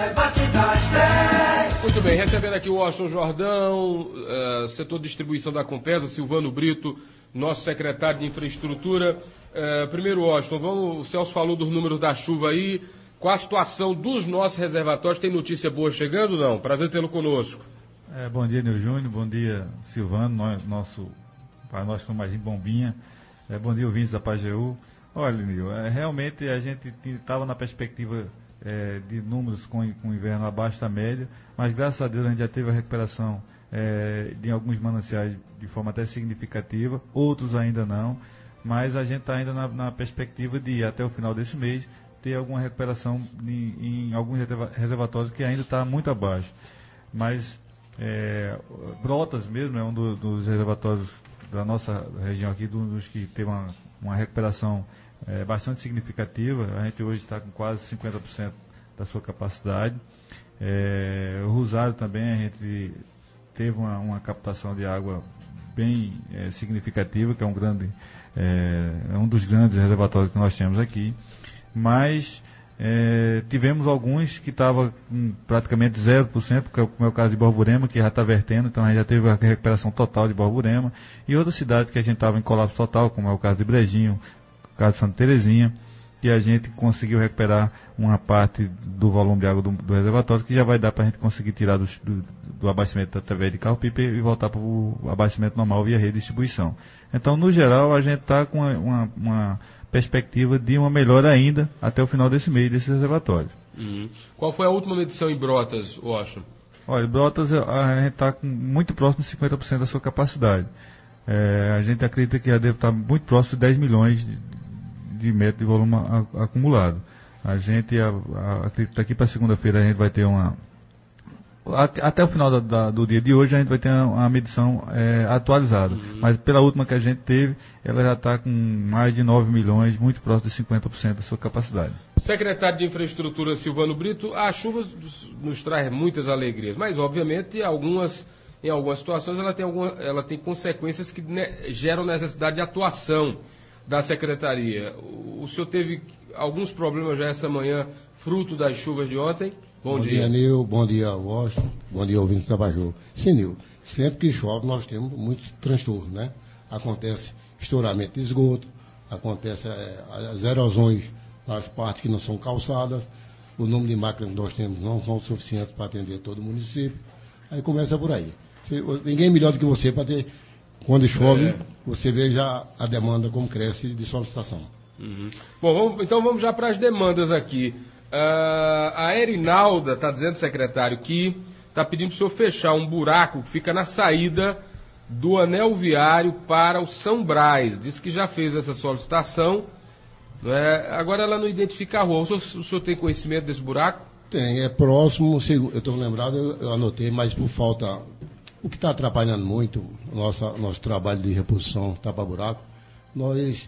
Debate das 10. Muito bem, recebendo aqui o Washington Jordão, setor de distribuição da Compesa, Silvano Brito, nosso secretário de infraestrutura. Primeiro, Washington, o Celso falou dos números da chuva aí. Qual a situação dos nossos reservatórios? Tem notícia boa chegando ou não? Prazer tê-lo conosco. Bom dia, Nil Júnior. Bom dia, Silvano, para nós que mais em Bombinha. Bom dia, ouvintes da Pajeú. Olha, Nil, realmente a gente estava na perspectiva de números com inverno abaixo da média, mas graças a Deus a gente já teve a recuperação de alguns mananciais de forma até significativa, outros ainda não, mas a gente está ainda na perspectiva de, até o final desse mês, ter alguma recuperação em alguns reservatórios que ainda está muito abaixo. Mas Brotas mesmo é um dos reservatórios da nossa região aqui, dos que teve uma recuperação bastante significativa. A gente hoje está com quase 50% da sua capacidade. O Rosário também, a gente teve uma captação de água bem significativa, que é um dos grandes reservatórios que nós temos aqui. Mas tivemos alguns que estavam com praticamente 0%, como é o caso de Borborema, que já está vertendo, então a gente já teve a recuperação total de Borborema, e outras cidades que a gente estava em colapso total, como é o caso de Brejinho, o caso de Santa Terezinha, e a gente conseguiu recuperar uma parte do volume de água do reservatório, que já vai dar para a gente conseguir tirar do abastecimento através de carro-pipa e voltar para o abastecimento normal via rede de distribuição. Então, no geral, a gente está com uma perspectiva de uma melhora ainda até o final desse mês desses reservatórios. Qual foi a última medição em Brotas, Washington? Olha, Brotas a gente está muito próximo de 50% da sua capacidade. A gente acredita que já deve estar muito próximo de 10 milhões de metros de volume acumulado. A gente acredita que daqui para segunda-feira a gente vai ter até o final do dia de hoje a gente vai ter uma medição atualizada. Mas pela última que a gente teve, ela já está com mais de 9 milhões, muito próximo de 50% da sua capacidade. Secretário de Infraestrutura Silvano Brito, a chuva nos traz muitas alegrias, mas obviamente em algumas situações ela tem consequências que geram necessidade de atuação da Secretaria. O senhor teve alguns problemas já essa manhã, fruto das chuvas de ontem? Bom dia, Nil. Bom dia, Washington. Bom dia, ouvintes da Pajeú. Sim, Nil. Sempre que chove, nós temos muitos transtornos, né? Acontece estouramento de esgoto, acontece as erosões nas partes que não são calçadas, o número de máquinas que nós temos não são suficientes para atender todo o município. Aí começa por aí. Ninguém melhor do que você para ter, quando chove, você vê já a demanda como cresce de solicitação. Bom, então vamos já para as demandas aqui. A Erinalda está dizendo, secretário, que está pedindo para o senhor fechar um buraco que fica na saída do anel viário para o São Brás. Diz que já fez essa solicitação, agora ela não identifica a rua. O senhor tem conhecimento desse buraco? Tem, é próximo, eu estou lembrado, eu anotei, mas por falta, o que está atrapalhando muito nosso trabalho de reposição tapa-buraco, nós...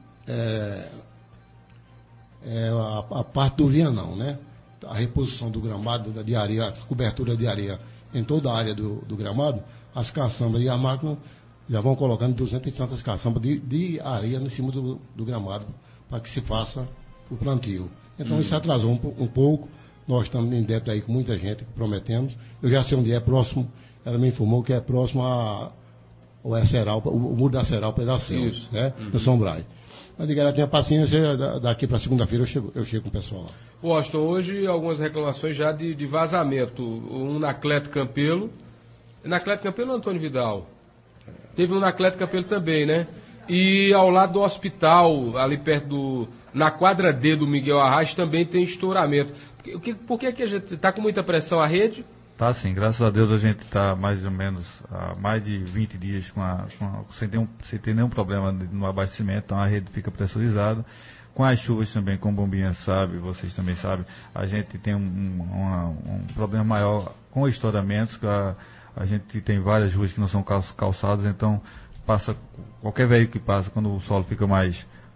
a parte do Vianão, né? A reposição do gramado de areia, a cobertura de areia em toda a área do gramado, as caçambas e a máquina já vão colocando 200 e tantas caçambas de areia em cima do gramado para que se faça o plantio. Então isso atrasou um pouco, nós estamos em débito aí com muita gente que prometemos. Eu já sei onde é próximo, ela me informou que é próximo o muro da Ceral Pedaceu, né? No São Brás. Mas diga, ela tenha paciência, daqui para segunda-feira eu chego com o pessoal lá. Washington, hoje algumas reclamações já de vazamento. Um na Cleto Campelo. Na Cleto Campelo ou Antônio Vidal? Teve um na Cleto Campelo também, né? E ao lado do hospital, ali perto na quadra D do Miguel Arraes, também tem estouramento. Por que a gente está com muita pressão a rede? Tá sim, graças a Deus a gente está mais ou menos há mais de 20 dias sem ter nenhum problema no abastecimento, então a rede fica pressurizada. Com as chuvas também, como Bombinha sabe, vocês também sabem, a gente tem um problema maior com estouramentos, que a gente tem várias ruas que não são calçadas, então qualquer veículo que passa, quando o solo fica mais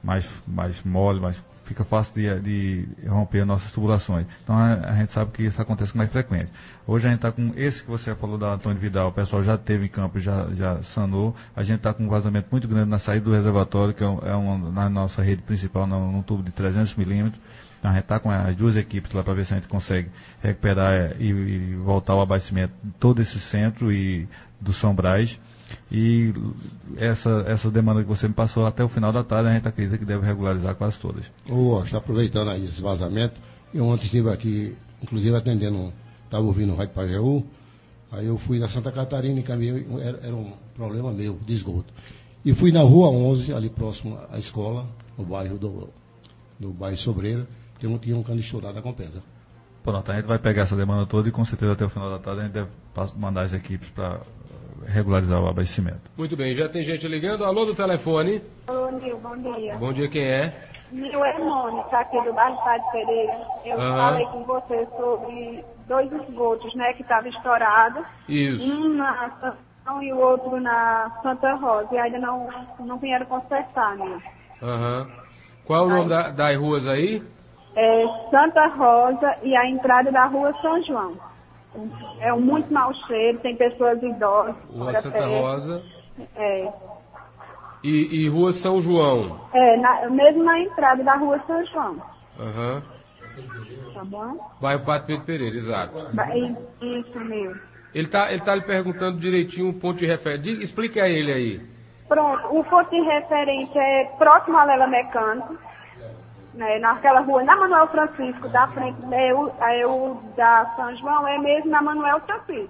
mais mole, fica fácil de romper nossas tubulações. Então a gente sabe que isso acontece com mais frequente. Hoje a gente está com esse que você falou da Antônio Vidal, o pessoal já teve em campo, já sanou. A gente está com um vazamento muito grande na saída do reservatório, que na nossa rede principal, num tubo de 300 milímetros. Então a gente está com as duas equipes lá para ver se a gente consegue recuperar e voltar o abastecimento de todo esse centro e do São Brás. E essa demanda que você me passou até o final da tarde, a gente acredita que deve regularizar quase todas. Está aproveitando aí esse vazamento. Eu ontem estive aqui, inclusive atendendo, estava ouvindo o Rádio Pajeú, aí eu fui na Santa Catarina e caminhei, era um problema meu, de esgoto. E fui na Rua 11, ali próximo à escola, no bairro do bairro Sobreira, tinha um cano estourado da Compesa. Pronto, a gente vai pegar essa demanda toda e com certeza até o final da tarde a gente deve mandar as equipes para regularizar o abastecimento. Muito bem, já tem gente ligando. Alô do telefone. Alô, Nil, bom dia. Bom dia, quem é? Nil é Mônica, aqui do bairro Padre Pereira. Eu falei com você sobre 2 esgotos, né, que estavam estourados. Isso. Um na Santão e o outro na Santa Rosa. E ainda não vieram consertar, Nil. Qual é o nome das ruas aí? É Santa Rosa e a entrada da Rua São João. É um muito mau cheiro, tem pessoas idosas. Rua Santa Rosa. É. E Rua São João. Mesmo na entrada da Rua São João. Tá bom? Bairro Padre Pedro Pereira, exato. Isso, meu. Ele tá lhe perguntando direitinho o ponto de referência. Explique a ele aí. Pronto, o ponto de referência é próximo à Lela Mecânico. Né, naquela rua, na Manuel Francisco, da frente, o da São João é mesmo na Manuel Francisco.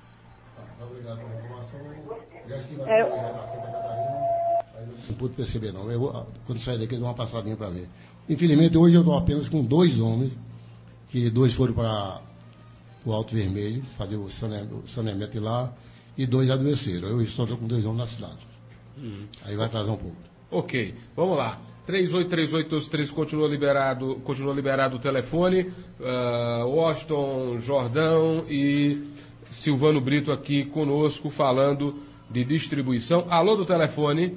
Não pude perceber, não. Quando sair daqui, eu dou uma passadinha para ver. Infelizmente, hoje eu estou apenas com 2 homens, que 2 foram para o Alto Vermelho, fazer o saneamento lá, e 2 adoeceram. Eu só estou com 2 homens na cidade. Aí vai atrasar um pouco. Ok, vamos lá. 3838-1213 continua liberado o telefone. Washington Jordão e Silvano Brito aqui conosco falando de distribuição. Alô do telefone.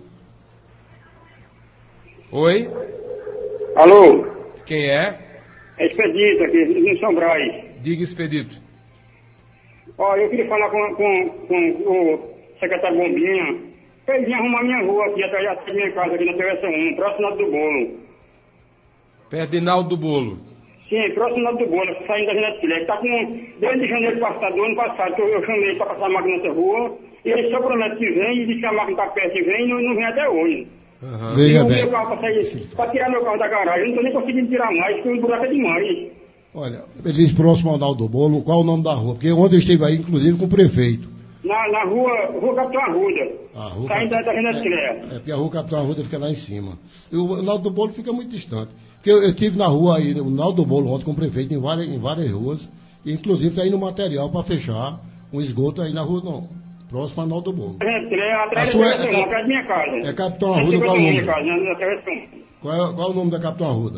Oi? Alô? Quem é? É Expedito aqui, em São Brás. Diga, Expedito. Eu queria falar com o secretário Bombinha. Ele vinha arrumar minha rua aqui, atrás da minha casa, aqui na Travessa 1, próximo do Bolo. Perto de Naldo do Bolo? Sim, próximo do Bolo, saindo da Genética. Ele está com, desde janeiro passado, do ano passado, que eu chamei ele para passar a máquina nessa rua, e ele só promete que vem, e diz que a máquina está perto e vem, e não vem até hoje. Veja bem. Meu carro para tirar meu carro da garagem, eu não estou nem conseguindo tirar mais, porque o buraco é demais. Olha, ele diz próximo ao Naldo do Bolo, qual o nome da rua? Porque ontem eu estive aí, inclusive, com o prefeito. Na rua Capitão Arruda. Saindo da Genética. Porque a rua Capitão Arruda fica lá em cima. E o Naldo do Bolo fica muito distante. Porque eu estive na rua aí, o Naldo do Bolo ontem com o prefeito em várias ruas, e inclusive está indo material para fechar um esgoto aí na rua, não, próximo ao Naldo do Bolo. Atrás da minha casa. É Capitão Arruda, qual o nome? Qual é o nome da Capitão Arruda?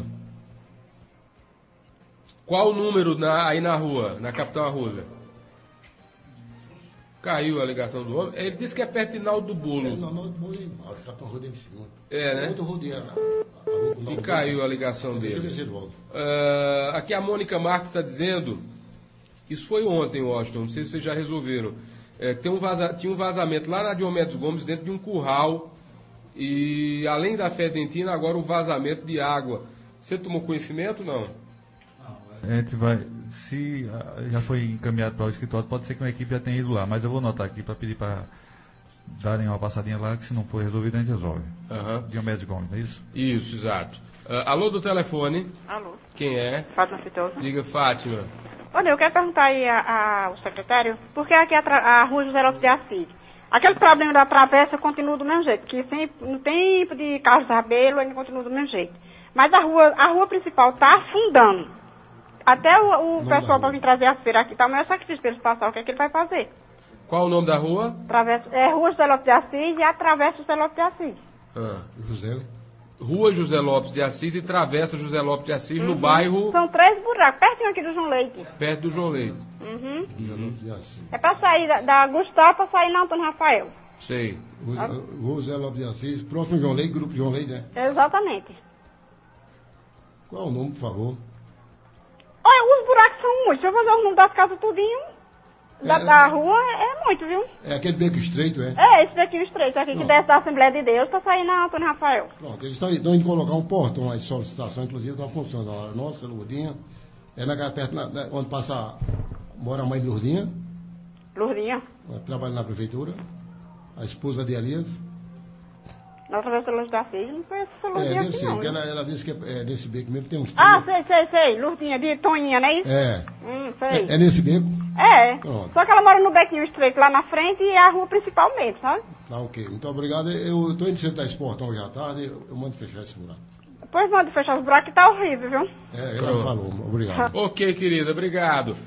Qual o número aí na rua, na Capitão Arruda? Caiu a ligação do homem. Ele disse que é perto de Naldo do Bolo. Não, Naldo do Bolo é embaixo, Capitão Arruda é em cima. Né? E caiu a ligação dele. Aqui a Mônica Marques está dizendo, isso foi ontem, Washington, não sei se vocês já resolveram. Tinha um vazamento lá na Diomedes Gomes, dentro de um curral, e além da fedentina, agora um vazamento de água. Você tomou conhecimento, não? A gente vai, se já foi encaminhado para o escritório, pode ser que uma equipe já tenha ido lá, mas eu vou anotar aqui para pedir para darem uma passadinha lá, que se não for resolvido a gente resolve. Diomedes Gomes, não é isso? Isso, exato. Alô do telefone. Alô. Quem é? Fátima Fitosa. Diga, Fátima. Olha, eu quero perguntar aí ao secretário, por que aqui a rua José Lopes de Assis, aquele problema da travessa continua do mesmo jeito, que no tempo de Carlos Rabelo ainda continua do mesmo jeito. Mas a rua principal está afundando. Até o pessoal para vir trazer a feira aqui, tá o maior sacrifício para eles passar, o que é que ele vai fazer? Qual o nome da rua? Rua José Lopes de Assis e a Travessa José Lopes de Assis. Rua José Lopes de Assis e Travessa José Lopes de Assis, no bairro... São 3 buracos, pertinho aqui do João Leite. Perto do João Leite. É para sair da Gustavo, para sair na Antônio Rafael. Sei. Rua José Lopes de Assis, próximo João Lei, Grupo João Lei, né? Exatamente. Qual é o nome, por favor? Olha, os buracos são muitos. Se eu fazer o número das casas tudinho, da rua, é muito, viu? É aquele beco estreito, é? É, esse bequinho estreito aqui, que desce da Assembleia de Deus, tá saindo na Antônio Rafael. Pronto, eles estão indo colocar um portão aí de solicitação, inclusive, não funciona. Nossa, Lourdinha, perto, onde passa, mora a mãe de Lourdinha. Lourdinha. Trabalha na prefeitura. A esposa de Elias. Na Travessa Luz da Cis, não conheço essa Lourdinha deve aqui ser, não. porque ela disse que é nesse beco mesmo, tem uns... Sei. Lourdinha, de Toninha, não é isso? Sei. É nesse beco? É. Pronto. Só que ela mora no bequinho estreito lá na frente e é a rua principal mesmo, sabe? Tá, ok. Muito obrigado. Eu estou indo sentar esse portão hoje à tarde, eu mando fechar esse buraco. Depois manda fechar os buracos que tá horrível, viu? Ela falou. Obrigado. Ok, querida, obrigado.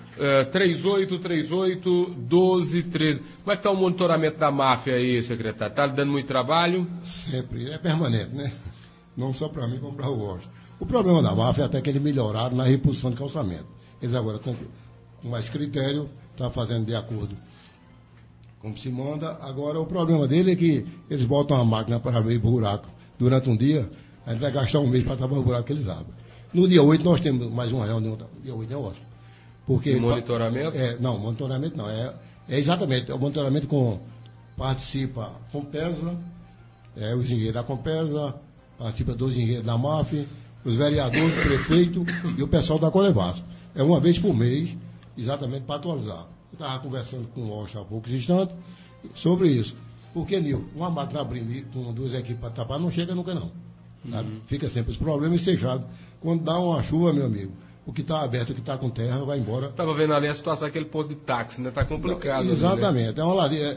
3838-1213. Como é que está o monitoramento da máfia aí, secretário? Está lhe dando muito trabalho? Sempre. É permanente, né? Não só para mim, como para o Washington. O problema da máfia é até que eles melhoraram na reposição de calçamento. Eles agora estão com mais critério, estão fazendo de acordo como se manda. Agora, o problema dele é que eles botam a máquina para abrir buraco durante um dia. A gente vai gastar um mês para tapar o buraco que eles abrem. No dia 8 nós temos mais uma reunião. Dia 8 é ótimo. Porque, monitoramento? Não, monitoramento não. É exatamente, o monitoramento participa a Compesa, os engenheiros da Compesa, participa dos engenheiros da MAF, os vereadores, o prefeito e o pessoal da Colevasco. É uma vez por mês, exatamente para atualizar. Eu estava conversando com o Washington há poucos instantes sobre isso. Porque, Nil, uma máquina abrindo com 2 equipes para tapar não chega nunca não. Fica sempre os problemas ensejados. Quando dá uma chuva, meu amigo, o que está aberto, o que está com terra, vai embora. Estava vendo ali a situação daquele ponto de táxi, né? Está complicado. Exatamente. Né? É uma ladeira,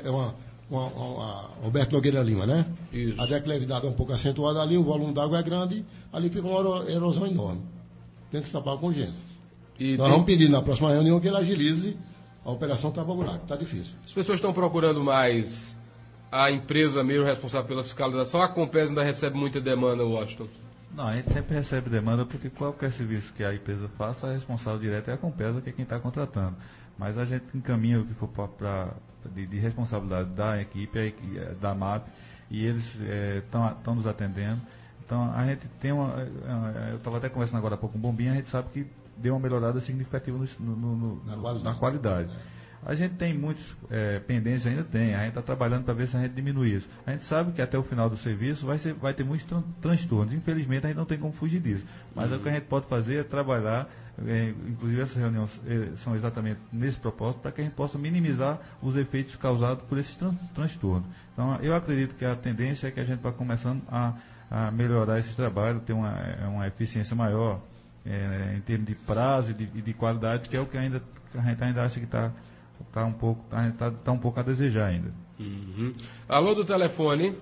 Roberto Nogueira Lima, né? Isso. A declividade é um pouco acentuada ali, o volume d'água é grande, ali fica uma erosão enorme. Tem que se tapar com urgência. Vamos pedir na próxima reunião que ele agilize a operação tapa-buraco. Está difícil. As pessoas estão procurando mais a empresa mesmo responsável pela fiscalização. A Compesa ainda recebe muita demanda, Washington? Não, a gente sempre recebe demanda porque qualquer serviço que a empresa faça, a responsável direta é a Compesa, que é quem está contratando. Mas a gente encaminha o que for de responsabilidade da equipe, da MAP, e eles estão nos atendendo. Então, a gente tem eu estava até conversando agora há pouco com o Bombinha, a gente sabe que deu uma melhorada significativa na qualidade. A gente tem muitos pendências, ainda tem. A gente está trabalhando para ver se a gente diminui isso. A gente sabe que até o final do serviço vai ter muitos transtornos. Infelizmente, a gente não tem como fugir disso. Mas o que a gente pode fazer é trabalhar, inclusive essas reuniões são exatamente nesse propósito, para que a gente possa minimizar os efeitos causados por esses transtornos. Então, eu acredito que a tendência é que a gente vai começando a melhorar esse trabalho, ter uma eficiência maior em termos de prazo e de qualidade, que é o que a gente ainda acha que está um pouco a desejar ainda. Uhum. Alô do telefone.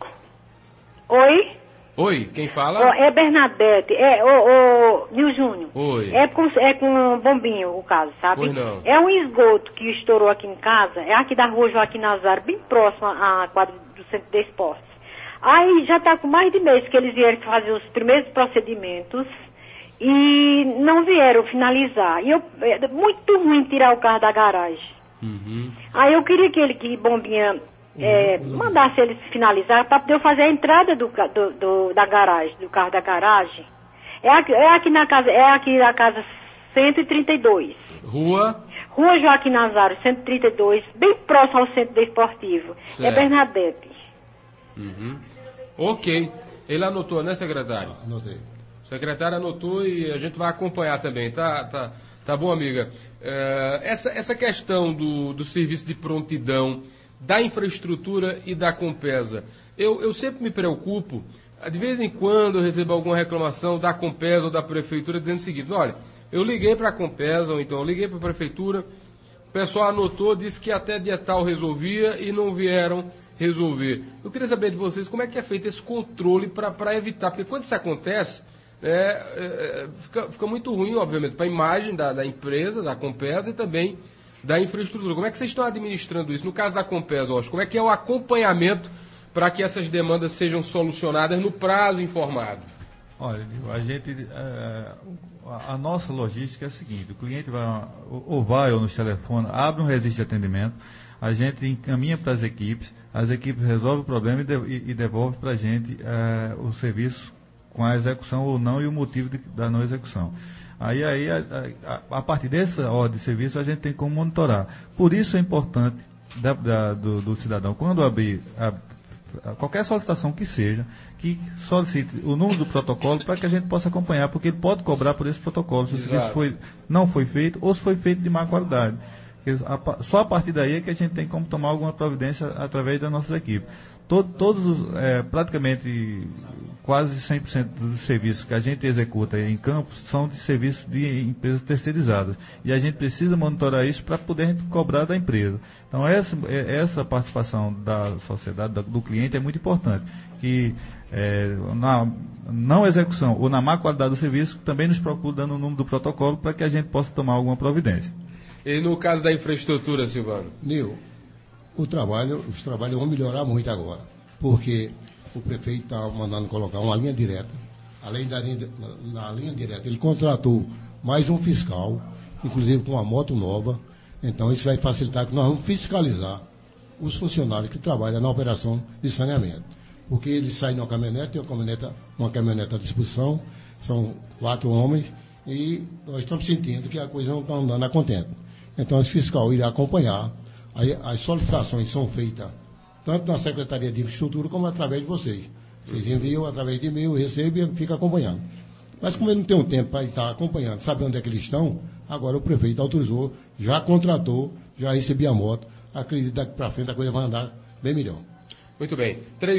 Oi, quem fala? É Bernadette. Nil Júnior. Oi. É com bombinho o caso, sabe? Pois não. É um esgoto que estourou aqui em casa, é aqui da rua Joaquim Nazário, bem próximo à quadra do Centro de Esportes. Aí já está com mais de mês que eles vieram fazer os primeiros procedimentos e não vieram finalizar. E é muito ruim tirar o carro da garagem. Uhum. Aí eu queria que Bombinha mandasse eles finalizar para poder fazer a entrada da garagem, do carro da garagem. É aqui na casa 132. Rua Joaquim Nazário, 132, bem próximo ao Centro Desportivo. Certo. É Bernadette. Uhum. Ok. Ele anotou, né, secretário? Anotei. O secretário anotou e a gente vai acompanhar também, tá bom, amiga? Essa questão do serviço de prontidão, da infraestrutura e da Compesa, eu sempre me preocupo, de vez em quando eu recebo alguma reclamação da Compesa ou da Prefeitura dizendo o seguinte: olha, eu liguei para a Compesa ou então eu liguei para a Prefeitura, o pessoal anotou, disse que até dia tal resolvia e não vieram resolver. Eu queria saber de vocês como é que é feito esse controle para evitar, porque quando isso acontece, fica muito ruim, obviamente, para a imagem da empresa, da Compesa e também da infraestrutura. Como é que vocês estão administrando isso? No caso da Compesa, como é que é o acompanhamento para que essas demandas sejam solucionadas no prazo informado? Olha, a gente, a nossa logística é a seguinte: o cliente vai ou nos telefone, abre um registro de atendimento, a gente encaminha para as equipes resolvem o problema e devolve para a gente o serviço com a execução ou não e o motivo da não execução. Aí a partir dessa ordem de serviço, a gente tem como monitorar. Por isso é importante do cidadão, quando abrir qualquer solicitação que seja, que solicite o número do protocolo para que a gente possa acompanhar, porque ele pode cobrar por esse protocolo se o serviço não foi feito ou se foi feito de má qualidade. Só a partir daí é que a gente tem como tomar alguma providência através das nossas equipes. Praticamente quase 100% dos serviços que a gente executa em campo são de serviços de empresas terceirizadas. E a gente precisa monitorar isso para poder cobrar da empresa. Então, essa participação da sociedade, do cliente, é muito importante. Que na não execução ou na má qualidade do serviço, também nos procure dando o número do protocolo para que a gente possa tomar alguma providência. E no caso da infraestrutura, Silvano? Nil, os trabalhos vão melhorar muito agora, porque o prefeito está mandando colocar uma linha direta. Além na linha direta, ele contratou mais um fiscal, inclusive com uma moto nova. Então, isso vai facilitar que nós vamos fiscalizar os funcionários que trabalham na operação de saneamento. Porque eles saem numa caminhonete, tem uma caminhonete à disposição, são 4 homens, e nós estamos sentindo que a coisa não está andando a contento. Então, esse fiscal irá acompanhar. Aí, as solicitações são feitas tanto na Secretaria de Infraestrutura como através de vocês. Vocês enviam através de e-mail, recebem e fica acompanhando. Mas como ele não tem um tempo para estar acompanhando, sabe onde é que eles estão, agora o prefeito autorizou, já contratou, já recebeu a moto. Acredito que daqui para frente a coisa vai andar bem melhor. Muito bem.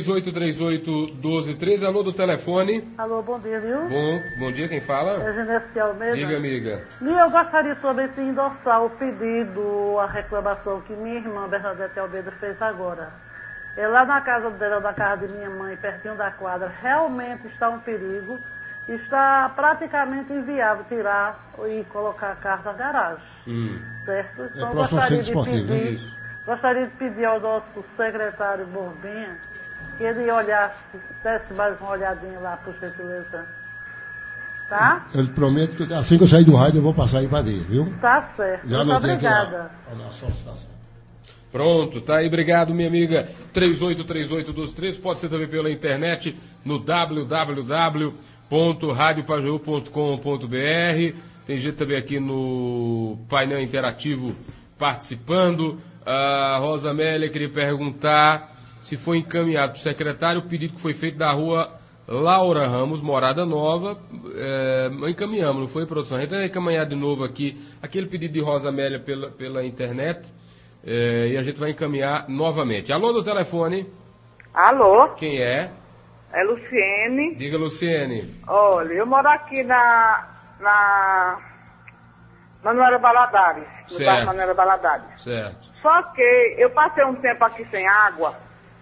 3838-1213, alô do telefone. Alô, bom dia, viu? Bom dia, quem fala? É Genesse Almeida. Diga, amiga. E eu gostaria sobre de endossar o pedido, a reclamação que minha irmã Bernadette Almeida fez agora. Lá na casa dela, na casa de minha mãe, pertinho da quadra, realmente está um perigo. Está praticamente inviável tirar e colocar a carro na garagem. Certo? Então gostaria de pedir ao nosso secretário Bombinha que ele olhasse, desse mais uma olhadinha lá, por gentileza. Tá? Eu prometo que assim que eu sair do rádio eu vou passar aí para ver, viu? Tá certo. Já muito obrigada. A solicitação. Pronto, tá aí, obrigado, minha amiga. 3838-1213, pode ser também pela internet no www.radiopajeú.com.br. Tem gente também aqui no painel interativo participando. A Rosa Amélia queria perguntar se foi encaminhado para o secretário o pedido que foi feito da rua Laura Ramos, Morada Nova. Encaminhamos, não foi, produção? A gente vai encaminhar de novo aqui aquele pedido de Rosa Amélia pela internet e a gente vai encaminhar novamente. Alô do telefone? Alô? Quem é? É Luciene. Diga, Luciene. Olha, eu moro aqui na Manuela Valadares, no bairro Manuela Valadares. Certo. Só que eu passei um tempo aqui sem água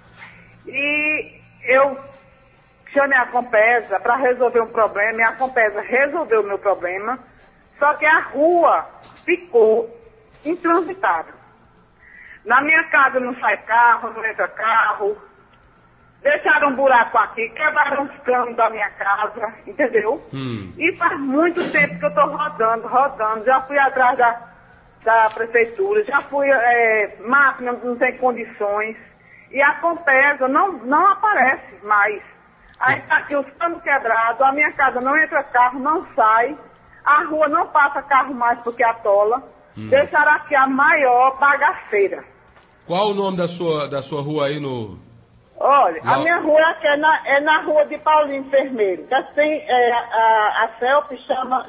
e eu chamei a Compesa para resolver um problema e a Compesa resolveu o meu problema, só que a rua ficou intransitável. Na minha casa não sai carro, não entra carro, deixaram um buraco aqui, quebraram os canos da minha casa, entendeu? E faz muito tempo que eu estou rodando, já fui atrás da prefeitura, já fui, máquina não tem condições, e a Compesa não aparece mais. Aí está aqui os canos quebrados, a minha casa não entra carro, não sai, a rua não passa carro mais porque atola, deixaram aqui a maior bagaceira. Qual o nome da sua rua aí no... Olha, a minha rua aqui é na rua de Paulinho Enfermeiro. Assim, a CELP chama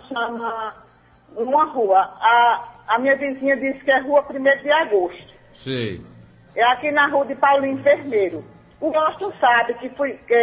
uma rua. A minha vizinha disse que é rua 1º de agosto. Sei. É aqui na rua de Paulinho Enfermeiro. O Austin sabe que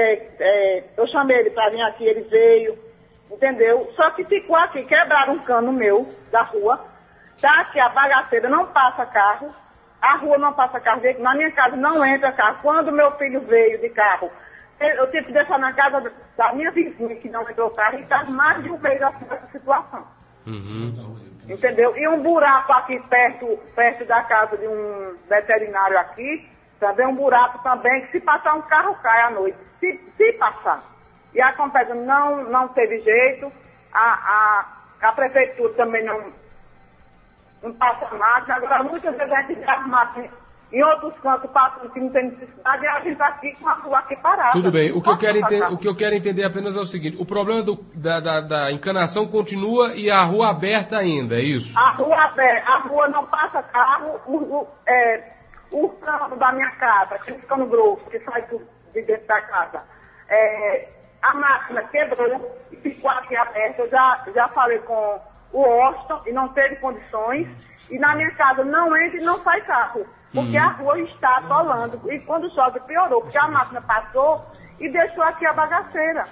eu chamei ele para vir aqui, ele veio, entendeu? Só que ficou aqui, quebraram um cano meu da rua. Tá aqui a bagaceira, não passa carro. A rua não passa carro, na minha casa não entra carro. Quando meu filho veio de carro, eu tive que deixar na casa da minha vizinha que não entrou carro e está mais de um mês assim nessa situação. Entendeu? E um buraco aqui perto da casa de um veterinário aqui, também um buraco também, que se passar um carro cai à noite. Se passar. E a Compesa não teve jeito, a a prefeitura também não passa máquina. Agora, muitas vezes a gente grava máquina em outros cantos, passando que não tem necessidade, e a gente está aqui com a rua aqui parada. Tudo bem, o que eu quero entender apenas é o seguinte, o problema da encanação continua e a rua aberta ainda, é isso? A rua aberta, a rua não passa carro, o cano da minha casa, aquele cano grosso que sai de dentro da casa, a máquina quebrou e ficou aqui aberta. Eu já falei com o Austin e não teve condições, e na minha casa não entra e não sai carro, porque a rua está atolando, e quando chove piorou, porque a máquina passou e deixou aqui a bagaceira.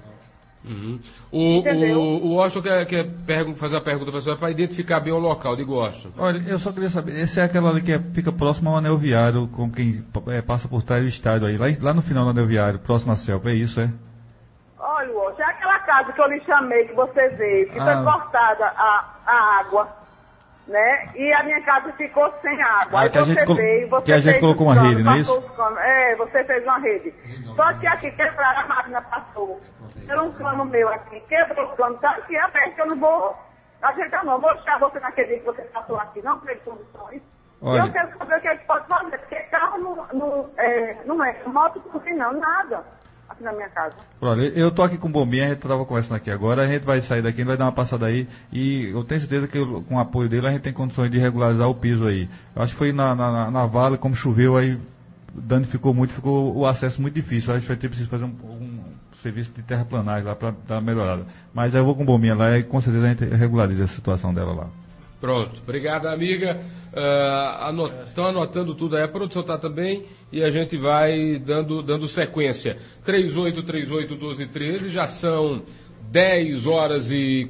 O Austin quer fazer a pergunta, pessoal, para identificar bem o local, digo Austin. Olha, eu só queria saber, essa é aquela ali que fica próximo ao anel viário, com quem passa por trás do estádio aí, lá no final do anel viário, próximo à Celpa, é isso, é? Olha, Austin, é aquela casa que eu lhe chamei, que você veio, que foi cortada a água, né? E a minha casa ficou sem água. Aí que a gente colocou uma rede, não é isso? Você fez uma rede. Só que aqui quebraram, a máquina passou. Era um cano meu aqui, quebrou o cano, tá aqui aberto, eu não vou ajeitar não. Vou deixar você naquele dia que você passou aqui, não tem condições. Olha, e eu quero saber o que a gente pode fazer, porque carro não é moto, não, nada. Aqui na minha casa. Olha, eu tô aqui com o Bombinha, a gente estava conversando aqui agora, a gente vai sair daqui, a gente vai dar uma passada aí e eu tenho certeza que com o apoio dele a gente tem condições de regularizar o piso aí. Eu acho que foi na Vale, como choveu aí, danificou muito, ficou o acesso muito difícil. A gente vai ter preciso fazer um serviço de terraplanagem lá para dar uma melhorada. Mas eu vou com o Bombinha lá e com certeza a gente regulariza a situação dela lá. Pronto, obrigado, amiga. Estão anotando tudo aí, a produção está também e a gente vai dando sequência. 3838-1213, já são 10 horas e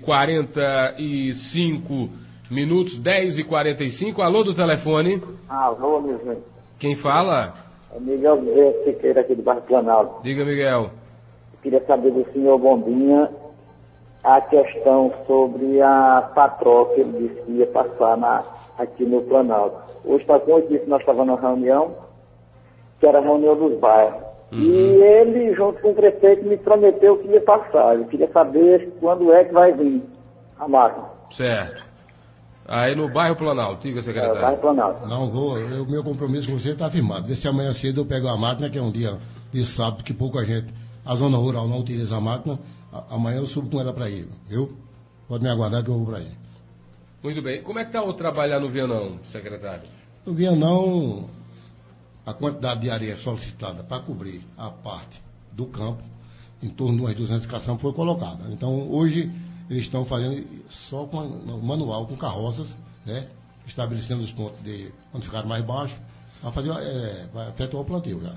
45 minutos, 10h45. Alô do telefone? Alô, meu gente. Quem fala? É Miguel Bezerra Siqueira aqui do bairro Planalto. Diga, Miguel. Eu queria saber do senhor Bombinha a questão sobre a patroa que ele disse que ia passar aqui no Planalto. Hoje está com 8 dias que nós estávamos na reunião, que era a reunião dos bairros. E ele, junto com o prefeito, me prometeu que ia passar. Eu queria saber quando é que vai vir a máquina. Certo. Aí no bairro Planalto, diga, secretário. Bairro Planalto. Não vou, o meu compromisso com você está firmado. Vê se amanhã cedo eu pego a máquina, que é um dia de sábado, que pouca gente, a zona rural não utiliza a máquina. Amanhã eu subo com ela para ir, viu? Pode me aguardar que eu vou para aí. Muito bem. Como é que está o trabalhar no Vianão, secretário? No Vianão, a quantidade de areia solicitada para cobrir a parte do campo, em torno de umas 200 caçambas, foi colocada. Então, hoje, eles estão fazendo só com manual, com carroças, né? Estabelecendo os pontos de onde ficar mais baixo, para efetuar o plantio já.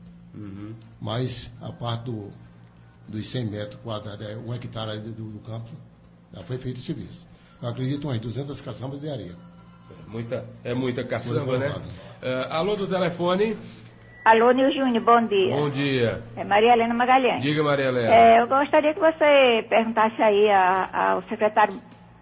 Mas a parte dos 100 metros quadrados, 1 hectare do campo, já foi feito o serviço. Eu acredito umas 200 caçambas de areia. É muita caçamba, né? Alô do telefone? Alô, Nil Júnior, bom dia. Bom dia. É Maria Helena Magalhães. Diga, Maria Helena. Eu gostaria que você perguntasse aí ao secretário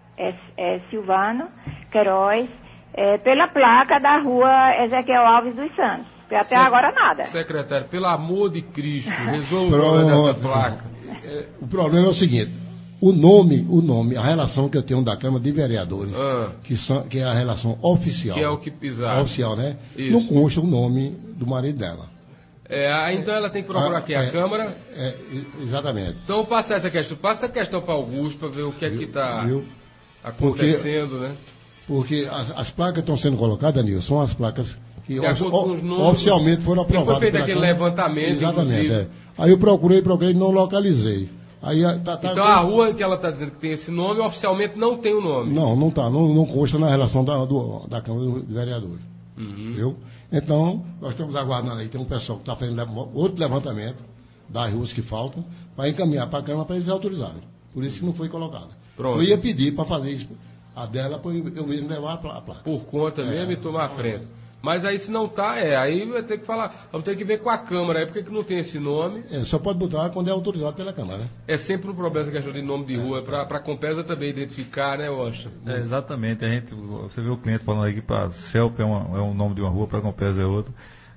Silvano Queiroz, pela placa da rua Ezequiel Alves dos Santos. Porque até agora nada. Secretário, pelo amor de Cristo, resolva o problema dessa placa. O problema é o seguinte, o nome, a relação que eu tenho da Câmara de Vereadores, que é a relação oficial. Que é o que pisar. Oficial, né? Isso. Não consta o nome do marido dela. Então ela tem que procurar aqui a Câmara. Exatamente. Então passa essa questão para Augusto, para ver o que é que está acontecendo, né? Porque as placas que estão sendo colocadas, Nilson, são as placas que oficialmente foram aprovadas. Foi feito aquele levantamento, exatamente. Aí eu procurei e não localizei. Aí, então a rua que ela está dizendo que tem esse nome, oficialmente não tem o nome. Não está, não consta na relação da Câmara de Vereadores. Viu? Então, nós estamos aguardando aí, tem um pessoal que está fazendo outro levantamento das ruas que faltam, para encaminhar para a Câmara para eles autorizarem. Por isso que não foi colocada. Pronto. Eu ia pedir para fazer isso, a dela, para eu mesmo levar a placa. Por conta mesmo e tomar a frente. Mas aí se não está, aí vai ter que falar, vamos ter que ver com a Câmara aí, porque que não tem esse nome. Só pode botar quando é autorizado pela Câmara, né? É sempre um problema essa questão de nome de rua, para a Compesa também identificar, né, Washington? Exatamente, você vê o cliente falando aí que para CELP é um nome de uma rua, para a Compesa é outro.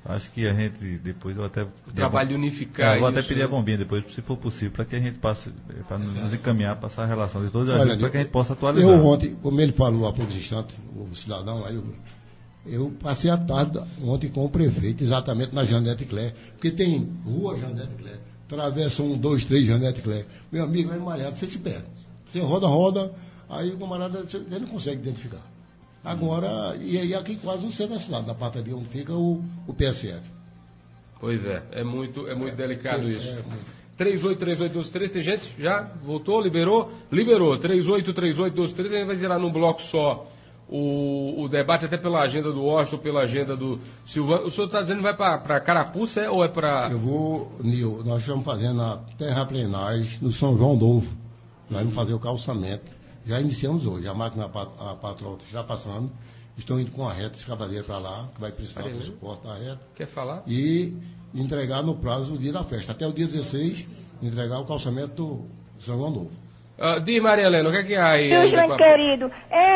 Acho que a gente depois, eu até... Trabalho de unificar eu vou isso, até pedir né? a Bombinha depois, se for possível, para que a gente passe, para nos encaminhar, passar a relação de todas as Olha, para que a gente possa atualizar. Eu ontem, como ele falou há poucos instantes, o cidadão, aí eu passei a tarde ontem com o prefeito, exatamente na Janete Clé, porque tem rua Janete Clé, atravessa 1, 2, 3 Janete Clé. Meu amigo, é malhado, você se perde. Você roda, aí o camarada, ele não consegue identificar. Agora, e aí aqui quase no centro da cidade, na parte ali onde fica o PSF. Pois é muito delicado isso. 3838-1213, tem gente? Já? Voltou? Liberou? Liberou. 3838-1213, a gente vai virar num bloco só o debate, até pela agenda do Washington, pela agenda do Silvano. O senhor está dizendo que vai para Carapuça, ou é para... Eu vou, Nil, nós estamos fazendo a terraplenagem no São João Novo. Nós vamos fazer o calçamento. Já iniciamos hoje, a máquina, a patroa está passando, estão indo com a reta escavadeira para lá, que vai precisar do suporte da reta. Quer falar? E entregar no prazo do dia da festa. Até o dia 16, entregar o calçamento do São João Novo. Diz, Maria Helena, o que é que há aí? Seu João querido,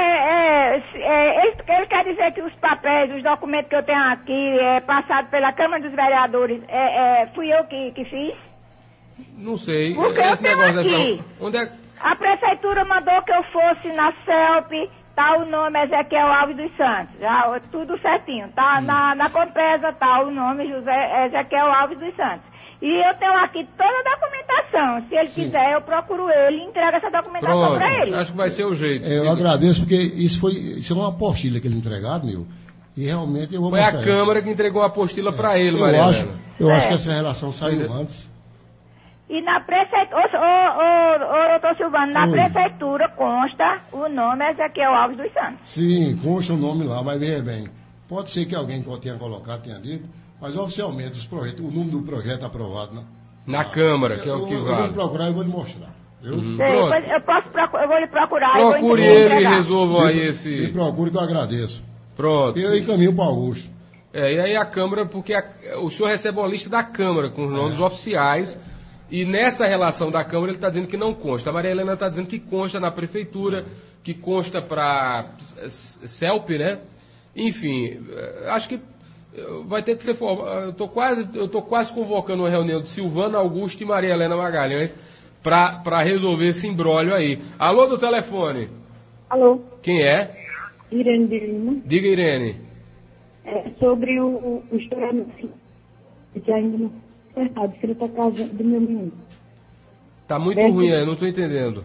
ele quer dizer que os papéis, os documentos que eu tenho aqui, passado pela Câmara dos Vereadores, fui eu que fiz? Não sei. Porque esse eu tenho negócio aqui. dessa... Onde é... A prefeitura mandou que eu fosse na CELP, tá o nome Ezequiel Alves dos Santos, já, tudo certinho, tá na Compesa, tá o nome José Ezequiel Alves dos Santos. E eu tenho aqui toda a documentação, se ele quiser eu procuro ele e entrego essa documentação para ele. Acho que vai ser o jeito. Eu agradeço, porque isso é uma apostila que eles entregaram, meu, e realmente eu vou mostrar. Foi a Câmara que entregou a apostila para ele, Maria Helena. Eu acho que essa relação saiu antes. E na prefeitura, doutor Silvano, na prefeitura consta o nome Ezequiel Alves dos Santos. Sim, consta o nome lá, mas veja bem, pode ser que alguém tenha colocado, tenha dito, mas oficialmente os projetos, o número do projeto aprovado, né? Na Câmara, que é o que vale. Eu vou lhe procurar e vou lhe mostrar. Eu vou lhe procurar. Procure ele e resolvam aí esse... Me procure que eu agradeço. Pronto. Eu encaminho para o Augusto. E aí a Câmara, porque o senhor recebe uma lista da Câmara com os nomes oficiais. E nessa relação da Câmara ele está dizendo que não consta. A Maria Helena está dizendo que consta na Prefeitura, que consta para CELP, né? Enfim, acho que vai ter que ser... Eu estou quase convocando uma reunião de Silvano Augusto e Maria Helena Magalhães para resolver esse imbróglio aí. Alô, do telefone? Alô? Quem é? Irene de Lima. Diga, Irene. Sobre o estouramento que ainda não... Verdade, que ele está casando do meu menino. Tá muito ruim, eu não estou entendendo.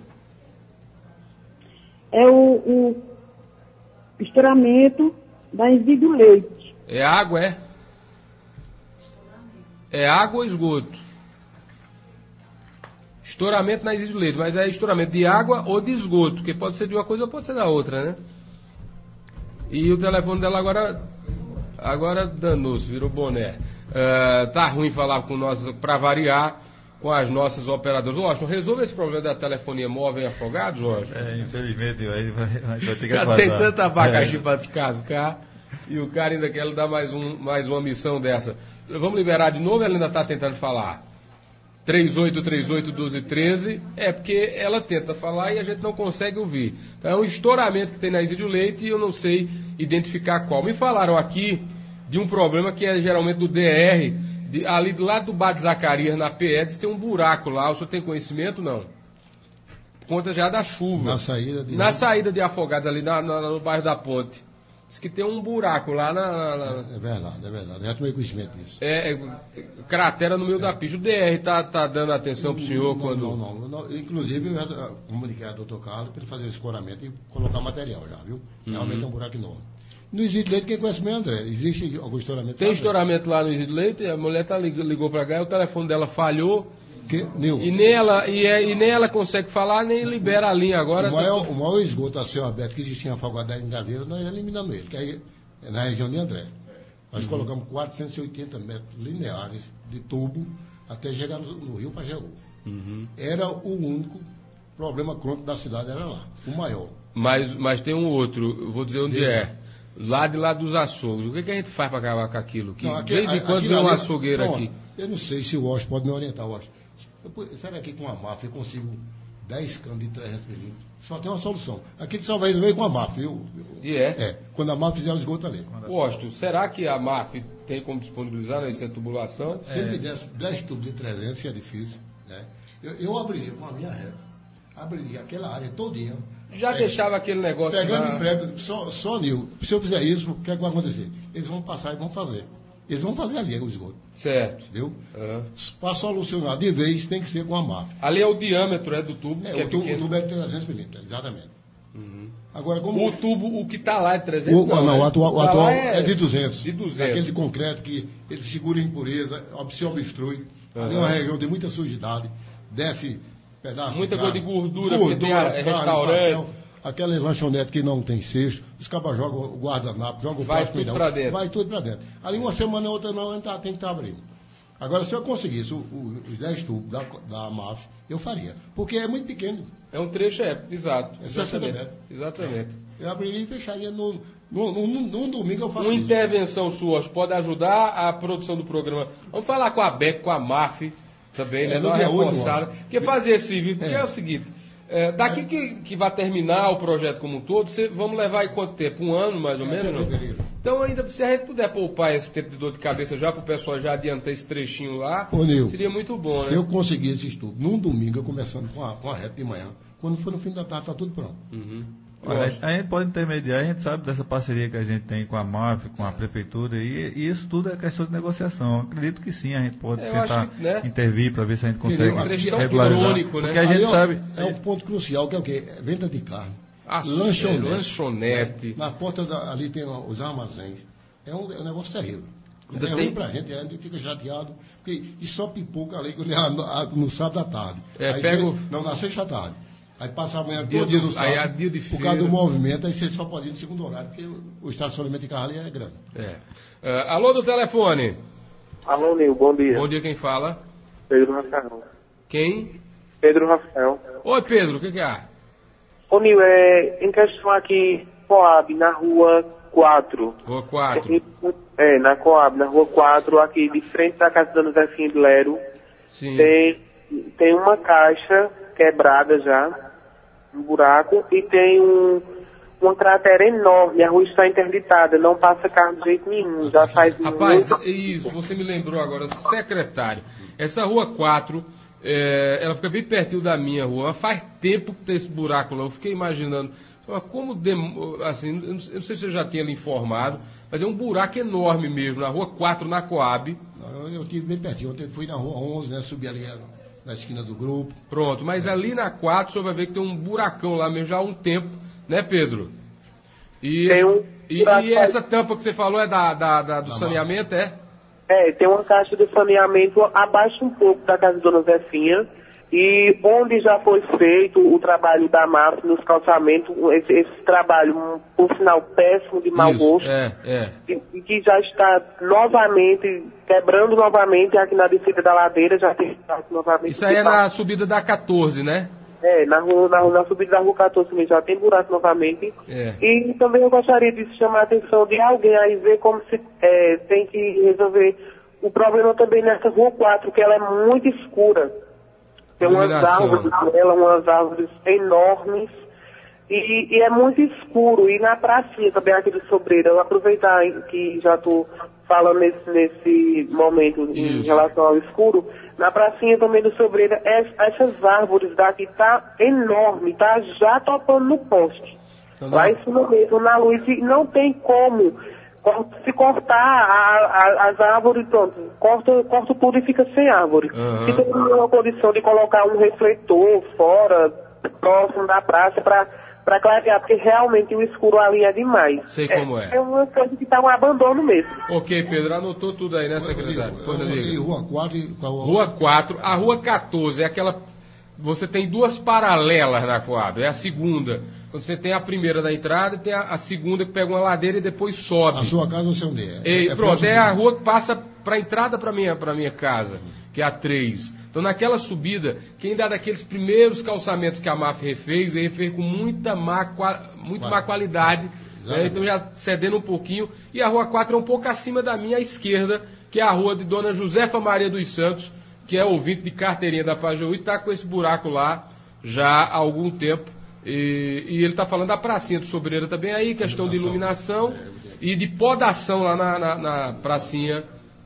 É o estouramento da Envio do Leite. É água, é? É água ou esgoto? Estouramento na Envio do Leite, mas é estouramento de água ou de esgoto, porque pode ser de uma coisa ou pode ser da outra, né? E o telefone dela agora danou-se, virou boné. Tá ruim falar com nós, para variar, com as nossas operadoras. Washington, resolve esse problema da telefonia móvel em Afogados, Washington? Infelizmente, vai ter que já aguardar. tem tanta abacaxi para descascar e o cara ainda quer dar mais uma missão dessa. Vamos liberar de novo, ela ainda está tentando falar. 3838-1213, porque ela tenta falar e a gente não consegue ouvir. Então é um estouramento que tem na Isídio Leite e eu não sei identificar qual. Me falaram aqui de um problema que é geralmente do DR, ali do lado do Bar de Zacarias, na PEDS, tem um buraco lá. O senhor tem conhecimento, não? Por conta já da chuva. Na saída de Afogados, ali no bairro da Ponte. Diz que tem um buraco lá É verdade. Já tomei conhecimento disso. Cratera no meio da pista. O DR tá dando atenção pro senhor quando... Não. Inclusive, eu já comuniquei ao doutor Carlos para ele fazer o escoramento e colocar material já, viu? Realmente é um buraco enorme. No Isídio Leite, quem conhece meu André? Existe algum estouramento? Tem estouramento lá no Isídio Leite, a mulher ligou para cá, o telefone dela falhou. E nem ela consegue falar, nem libera a linha agora. O maior esgoto a céu aberto que existia em Afogados em Gazeira, nós eliminamos ele, que é na região de André. Nós colocamos 480 metros lineares de tubo até chegar no Rio Pajeú. Era o único problema crônico da cidade, era lá, o maior. Mas tem um outro, vou dizer onde é. Lá dos açougues. O que a gente faz para acabar com aquilo? Que de vez em quando vem um açougueiro aqui. Eu não sei se o Washington pode me orientar, Washington. Será que com a máfia eu consigo 10 canos de 300 milímetros? Só tem uma solução. Aqui de São Luís veio com a máfia. E é? Quando a MAF fizer o esgoto ali. Gosto. Será que a MAF tem como disponibilizar nessa tubulação? Se ele desse 10 tubos de 300, que é difícil, né? Eu abriria com a minha régua, abriria aquela área todinha. Já deixava aquele negócio pegando emprego, só Nil. Se eu fizer isso, o que é que vai acontecer? Eles vão passar e vão fazer. Eles vão fazer ali o esgoto. Certo. Viu? Para solucionar de vez, tem que ser com a MAF. Ali é o diâmetro do tubo. O tubo é de 300 milímetros, exatamente. Agora, como... O tubo, o que está lá é 300? O atual é de 200. De 200. É aquele de concreto que ele segura a impureza, se obstrui. Ali é uma região de muita sujidade, desce pedaços. Muita coisa de gordura, porque tem restaurante. Papel, aquela lanchonete que não tem cesto, os cabas jogam o guardanapo, jogam o plástico. Vai tudo para dentro. Vai tudo para dentro. Ali uma semana, outra não, a gente tem que estar abrindo. Agora, se eu conseguisse os 10 tubos da MAF, eu faria. Porque é muito pequeno. É um trecho, exato. Exatamente. Eu abriria e fecharia num domingo, eu faço uma isso. Intervenção sua pode ajudar a produção do programa. Vamos falar com a BEC, com a MAF também, né? Dar uma reforçada. Porque fazer esse serviço, porque é o seguinte, daqui que vai terminar o projeto como um todo, vamos levar aí quanto tempo? Um ano, mais ou menos? Não? Então, ainda se a gente puder poupar esse tempo de dor de cabeça já para o pessoal já adiantar esse trechinho lá, seria muito bom, né? Se eu conseguir esse estudo, num domingo, eu começando com a reta de manhã, quando for no fim da tarde, está tudo pronto. A gente pode intermediar, a gente sabe dessa parceria que a gente tem com a MAF, com a prefeitura, e isso tudo é questão de negociação. Acredito que sim, a gente pode tentar intervir para ver se a gente consegue regularizar. Crônico, né? Porque a gente sabe... É um ponto crucial, que é o quê? Venda de carne. Lanchonete. Na porta ali tem os armazéns. É um negócio terrível. É ruim pra gente, a gente fica chateado, porque e só pipoca ali quando no sábado à tarde. Na sexta à tarde. Aí passa amanhã todo dia no sábado, dia de por causa do movimento, aí você só pode ir no segundo horário, porque o estacionamento de carro ali é grande. Alô do telefone. Alô, Nil, bom dia. Bom dia, quem fala? Pedro Rafael. Quem? Pedro Rafael. Oi, Pedro, o que há? Ô, Nil, em questão aqui, Coab, na rua 4. Rua 4. Na Coab, na rua 4, aqui de frente da casa da Dona Zefinha de Lero. Sim. Tem uma caixa quebrada já, um buraco, e tem uma cratera enorme, a rua está interditada, não passa carro de jeito nenhum, já faz isso, você me lembrou agora, secretário, essa rua 4, ela fica bem pertinho da minha rua, mas faz tempo que tem esse buraco lá, eu fiquei imaginando, como, assim, eu não sei se você já tinha lhe informado, mas é um buraco enorme mesmo, na rua 4, na Coab. Eu estive bem pertinho, ontem fui na rua 11, né, subi ali na esquina do grupo. Pronto, mas ali na 4 o senhor vai ver que tem um buracão lá mesmo já há um tempo, né, Pedro? E essa tampa que você falou é do saneamento, é? Tem uma caixa de saneamento abaixo um pouco da casa da Dona Zefinha, e onde já foi feito o trabalho da MAF nos calçamentos, esse trabalho, por sinal, péssimo, de mau gosto, e que já está novamente, quebrando novamente aqui na descida da ladeira, já tem novamente... Isso aí é na subida da 14, né? Na subida da rua 14 também já tem buraco novamente. E também eu gostaria de chamar a atenção de alguém aí, ver como se tem que resolver o problema também nessa rua 4, que ela é muito escura. Tem umas árvores enormes e é muito escuro. E na pracinha também aqui de Sobreira, eu aproveitar que já estou falando nesse momento em relação ao escuro, na pracinha também do Sobreira, essas árvores daqui tá enorme, tá já topando no poste. Lá em cima mesmo, na luz, e não tem como. Se cortar as árvores, pronto, corta tudo e fica sem árvore. Se tem uma condição de colocar um refletor fora, próximo da praça, para clarear, porque realmente o escuro ali é demais. Sei como é. É uma coisa que está um abandono mesmo. Ok, Pedro, anotou tudo aí, né, secretário? Rua 4 Rua 4, a Rua 14 é aquela... Você tem duas paralelas na Coab, é a segunda. Quando você tem a primeira da entrada, tem a segunda que pega uma ladeira e depois sobe. A sua casa você onde é? Pronto, é a rua que passa para a entrada para minha casa, que é a 3. Então naquela subida, quem dá daqueles primeiros calçamentos que a MAF refez, ele fez com muito má qualidade, né? Então já cedendo um pouquinho. E a Rua 4 é um pouco acima da minha, à esquerda, que é a rua de Dona Josefa Maria dos Santos, que é ouvinte de carteirinha da Pajeú e está com esse buraco lá já há algum tempo. E ele está falando da pracinha do Sobreira também aí, questão de iluminação e de podação lá na pracinha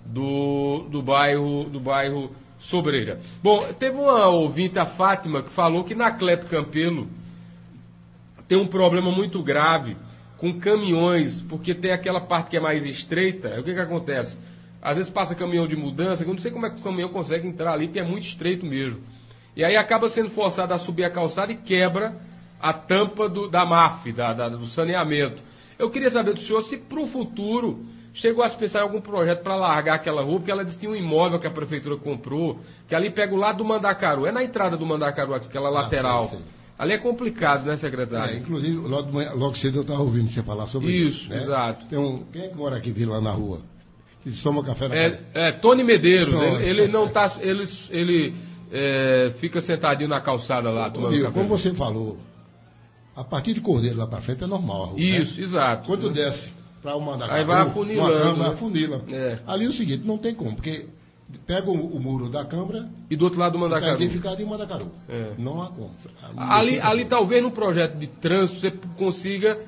do bairro Sobreira. Bom, teve uma ouvinte, a Fátima, que falou que na Cleto Campelo tem um problema muito grave com caminhões, porque tem aquela parte que é mais estreita. O que acontece? Às vezes passa caminhão de mudança, eu não sei como é que o caminhão consegue entrar ali, porque é muito estreito mesmo. E aí acaba sendo forçado a subir a calçada e quebra a tampa da MAF, do saneamento. Eu queria saber do senhor se para o futuro chegou a se pensar em algum projeto para largar aquela rua, porque ela disse que tinha um imóvel que a prefeitura comprou, que ali pega o lado do Mandacaru. É na entrada do Mandacaru, aquela lateral. Sim. Ali é complicado, né, secretário? Inclusive, logo cedo eu estava ouvindo você falar sobre isso. Isso, né? Exato. Quem é que mora aqui lá na rua? Que toma café na casa? Tony Medeiros. Ele não tá. Ele fica sentadinho na calçada lá, tomando café. Como você falou, a partir de Cordeiro lá para frente é normal a rua. Isso, né? Exato. Quando desce para o Mandacaru, aí vai afunilando. Vai afunila. Ali é o seguinte, não tem como, porque pega o muro da Câmara e do outro lado do Mandacaru. Fica edificado em Mandacaru. Não há como. Ali talvez no projeto de trânsito você consiga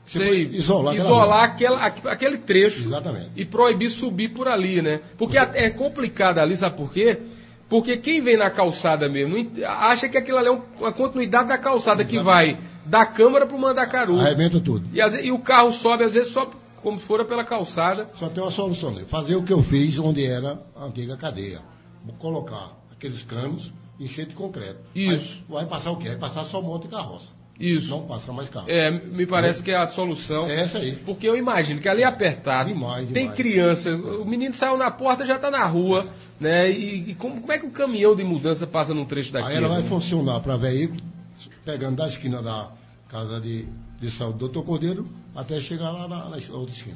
isolar aquele trecho. Exatamente. E proibir subir por ali, né? Porque é complicado ali, sabe por quê? Porque quem vem na calçada mesmo acha que aquilo ali é uma continuidade da calçada. Exatamente. Que vai da Câmara para o Mandacaru. Arrebenta tudo. E o carro sobe, às vezes, só como se fora pela calçada. Só tem uma solução, né? Fazer o que eu fiz onde era a antiga cadeia. Vou colocar aqueles canos e encher de concreto. Isso. Vai passar o quê? Vai passar só moto e carroça. Isso. Não passa mais carro. Me parece que é a solução. É essa aí. Porque eu imagino que ali é apertado. Demais. Tem criança. O menino saiu na porta, já está na rua. Né? E como é que o caminhão de mudança passa num trecho daqui? Aí ela vai funcionar para veículo, pegando da esquina da casa de saúde do Dr. Cordeiro até chegar lá na outra esquina.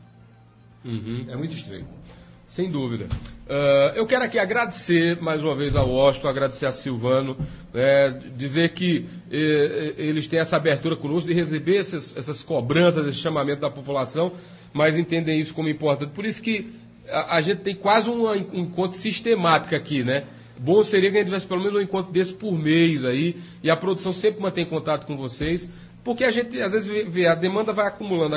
Uhum. É muito estreito. Sem dúvida. Eu quero aqui agradecer mais uma vez ao Washington, agradecer a Silvano, dizer que eles têm essa abertura conosco de receber essas cobranças, esse chamamento da população, mas entendem isso como importante. Por isso que a gente tem quase um encontro sistemático aqui, né? Bom seria que a gente tivesse pelo menos um encontro desse por mês aí, e a produção sempre mantém contato com vocês, porque a gente às vezes vê a demanda vai acumulando,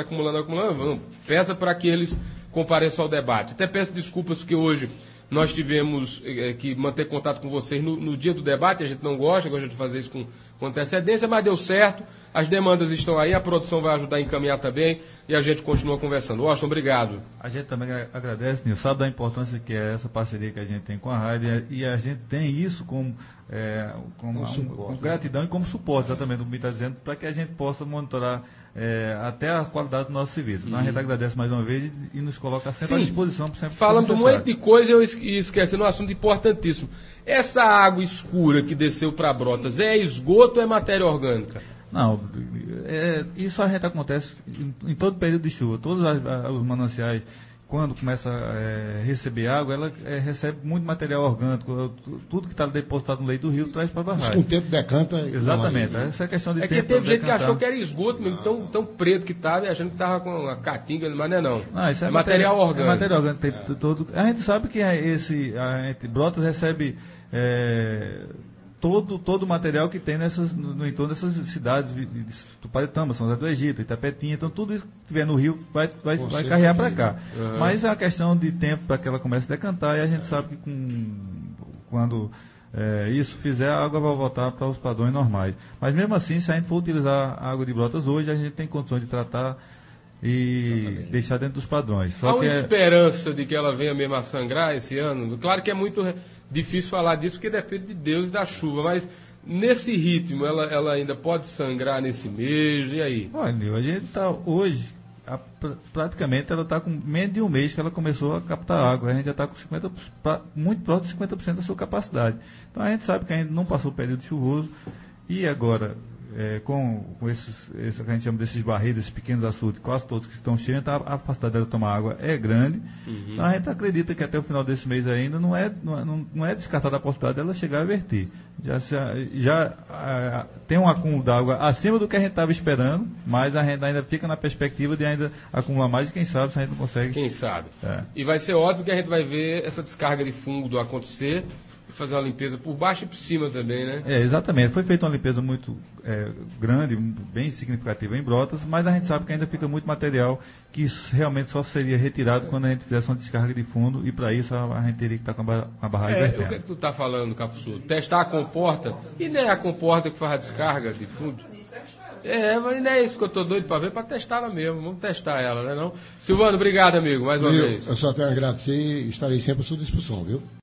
peça para que eles compareçam ao debate. Até peço desculpas porque hoje nós tivemos que manter contato com vocês no dia do debate, a gente não gosta de fazer isso com antecedência, mas deu certo, as demandas estão aí, a produção vai ajudar a encaminhar também e a gente continua conversando. Washington, obrigado. A gente também agradece, Nilson, sabe da importância que é essa parceria que a gente tem com a rádio e a gente tem isso com gratidão e como suporte, exatamente, como me está dizendo, para que a gente possa monitorar até a qualidade do nosso serviço. Então, a gente agradece mais uma vez e nos coloca sempre à disposição. Sempre falando um monte de coisa, eu esquecendo um assunto importantíssimo. Essa água escura que desceu para Brotas, é esgoto ou é matéria orgânica? Não, isso a gente acontece em todo período de chuva. Todos os mananciais, quando começa a receber água, ela recebe muito material orgânico. Tudo que está depositado no leito do rio traz para a barragem. Isso com o tempo decanta. Exatamente. Essa é a questão de tempo. É que teve gente que achou que era esgoto mesmo, tão preto que estava, e achando que estava com a caatinga, mas não é não. Não, isso é material orgânico. É material orgânico. A gente sabe que Brotas recebe todo o material que tem no entorno dessas cidades, Tuparetama, São José do Egito, Itapetinha, então tudo isso que tiver no rio vai carregar para cá. Uhum. Mas é uma questão de tempo para que ela comece a decantar e a gente sabe que quando isso fizer, a água vai voltar para os padrões normais. Mas mesmo assim, se a gente for utilizar a água de Brotas hoje, a gente tem condições de tratar e deixar dentro dos padrões. Há uma esperança de que ela venha mesmo a sangrar esse ano? Claro que é muito difícil falar disso porque depende de Deus e da chuva, mas nesse ritmo ela ainda pode sangrar nesse mês, e aí? Olha, Nil, a gente está hoje, praticamente ela está com menos de um mês que ela começou a captar água, a gente já está com muito próximo de 50% da sua capacidade. Então a gente sabe que ainda não passou o período chuvoso e agora com esses que a gente chama desses barreiros, esses pequenos açudes, quase todos que estão cheios, então a capacidade dela de tomar água é grande. Uhum. Então a gente acredita que até o final desse mês ainda não é descartada a possibilidade dela chegar a verter. Já tem um acúmulo d'água acima do que a gente estava esperando, mas a gente ainda fica na perspectiva de ainda acumular mais e quem sabe se a gente não consegue. Quem sabe. E vai ser óbvio que a gente vai ver essa descarga de fungo acontecer fazer uma limpeza por baixo e por cima também, né? Exatamente. Foi feita uma limpeza muito grande, bem significativa em Brotas, mas a gente sabe que ainda fica muito material que realmente só seria retirado quando a gente fizesse uma descarga de fundo, e para isso a gente teria que estar com a barragem vertendo. O que tu está falando, Cafuçu? Testar a comporta? E nem é a comporta que faz a descarga de fundo? Mas não é isso que eu estou doido para ver, para testar ela mesmo. Vamos testar ela, né não? Silvano, obrigado, amigo, mais uma vez. Eu só quero agradecer e estarei sempre à sua disposição, viu?